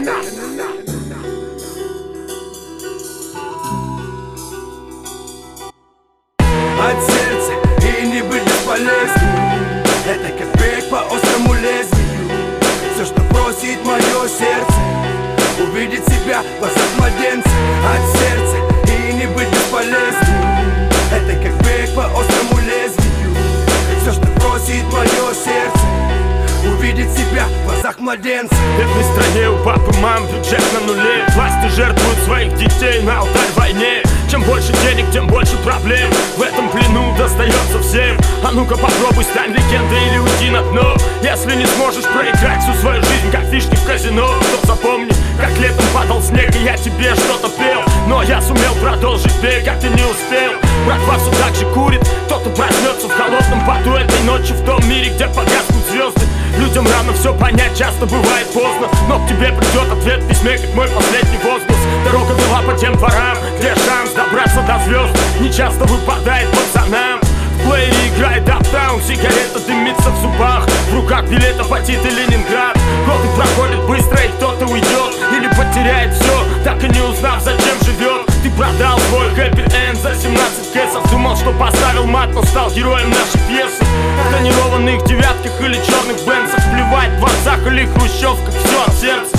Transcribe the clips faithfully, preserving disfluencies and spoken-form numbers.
От сердца и не быть бесполезным. Это как бег по острому лезвию. Все, что просит мое сердце, увидеть себя в глазах младенца. От сердца и не быть бесполезным. Это как бег по острому лезвию. Все, что просит мое сердце, увидеть себя в глазах младенца. В бедной стране у папы, мам бюджет на нуле. Власти жертвуют своих детей на алтарь войне. Чем больше денег, тем больше проблем. В этом плену достается всем. А ну-ка попробуй, стань легендой или уйди на дно. Если не сможешь проиграть всю свою жизнь, как фишки в казино, то запомни, как летом падал снег, и я тебе что-то пел. Но я сумел продолжить бег, а ты не успел. Братва все так же курит, кто-то проснется в холодном поту этой ночи, в том мире, где погаснут звезды. Людям рано все понять, часто бывает поздно, но к тебе придет ответ в письме, как мой последний возглас. Дорога вела по тем дворам, где шанс добраться до звезд не часто выпадает пацанам. В плеере играет аптаун, сигарета дымится в зубах, в руках билета по Тит и Ленинград. Годы проходят быстро, и кто-то уйдет или потеряет все, так и не узнав, зачем живет. Ты продал свой хэппи-энд за семнадцать кэсов. Думал, что поставил мат, но стал героем нашей пьесы. В тонированных девятках или черных бенцах, плевать в дворцах или хрущевках, все от сердца.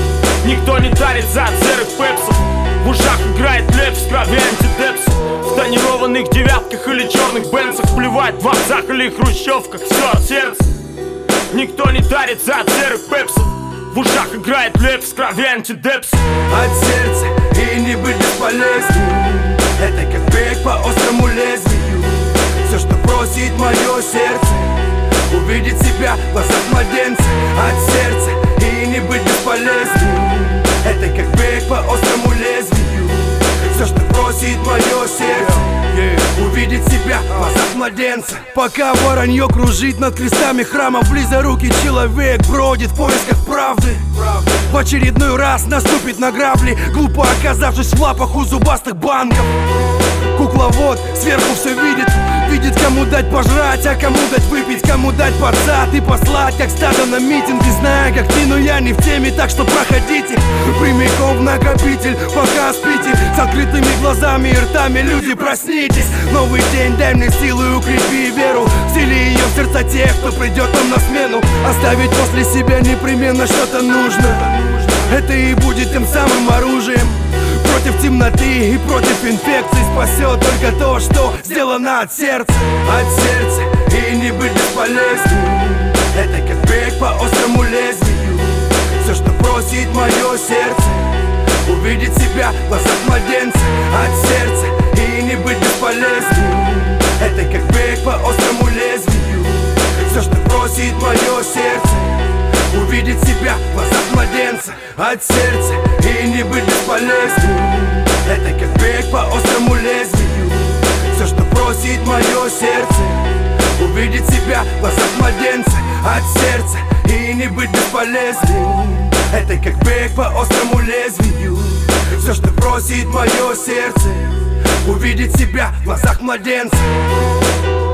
Никто не тарит за серых пепсов, в ушах играет лепс, в крови антидепс. В тонированных девятках или черных бенцах, плевать в дворцах или хрущевках, все от сердца. Никто не тарит за серых пепсов, в ушах играет лепс, в крови антидепс. От сердца и не быть бесполезным. Это как бег по острому лезвию. Все, что просит мое сердце, увидеть себя в глазах младенца. От сердца и не быть бесполезным. Это как бег по острому лезвию. Все, что просит мое сердце, увидеть себя в глазах младенца. Пока воронье кружит над крестами храмов, близорукий человек бродит в поисках правды. В очередной раз наступит на грабли, глупо оказавшись в лапах у зубастых банков. Кукловод сверху все видит, видит, кому дать пожрать, а кому дать выпить, кому дать под зад и послать, как стадо на митинги. Знаю, как ты, но я не в теме, так что проходите прямиком в накопитель, пока спите. С открытыми глазами и ртами, люди, проснитесь. Новый день, дай мне силу и укрепи веру, всели ее в сердца тех, кто придет нам на смену. Оставить после себя непременно что-то нужно, это и будет тем самым оружием против темноты и против инфекций. Спасет только то, что сделано от сердца. От сердца и не быть бесполезным. Это как бег по острому лезвию. Все, что просит мое сердце, увидеть себя в глазах младенца. От сердца и не быть бесполезным. Это как бег по острому лезвию. Все, что просит мое сердце, увидеть себя в глазах младенца. От сердца и не быть бесполезным. Это как бег по острому лезвию. Все, что просит мое сердце, увидеть себя в глазах младенца. От сердца и не быть бесполезным. Это как бег по острому лезвию. Все, что просит мое сердце, увидеть себя в глазах младенца.